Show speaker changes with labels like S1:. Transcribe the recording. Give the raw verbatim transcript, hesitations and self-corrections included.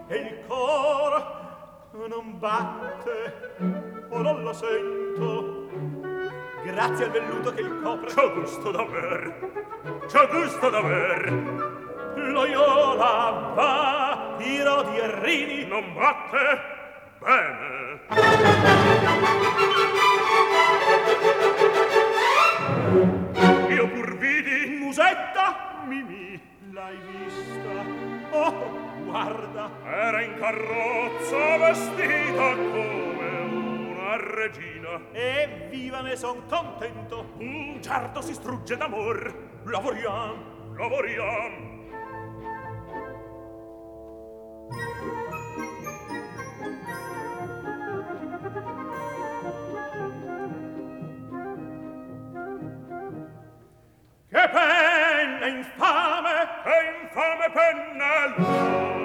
S1: e il cor non batte o non lo sento. Grazie al velluto che il copre.
S2: C'ho gusto d'aver, c'ho gusto d'aver.
S1: Loyola va, tiro di errini.
S2: Non batte? Bene. Io pur vidi.
S1: Musetta? Mimì, l'hai vista? Oh, guarda.
S2: Era in carrozza vestita come una regina.
S1: E viva, ne son contento.
S2: Mm, certo si strugge d'amor.
S1: Lavoriam,
S2: lavoriam.
S1: Che penna infame,
S2: che infame pennello.